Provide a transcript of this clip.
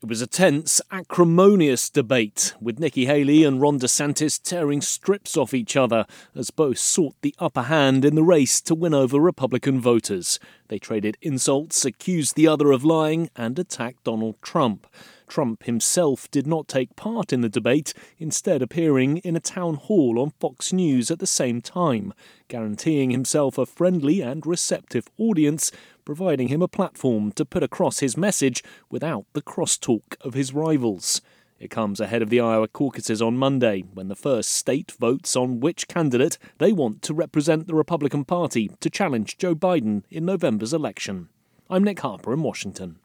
It was a tense, acrimonious debate, with Nikki Haley and Ron DeSantis tearing strips off each other as both sought the upper hand in the race to win over Republican voters. They traded insults, accused the other of lying, and attacked Donald Trump. Trump himself did not take part in the debate, instead appearing in a town hall on Fox News at the same time, guaranteeing himself a friendly and receptive audience, providing him a platform to put across his message without the crosstalk of his rivals. It comes ahead of the Iowa caucuses on Monday, when the first state votes on which candidate they want to represent the Republican Party to challenge Joe Biden in November's election. I'm Nick Harper in Washington.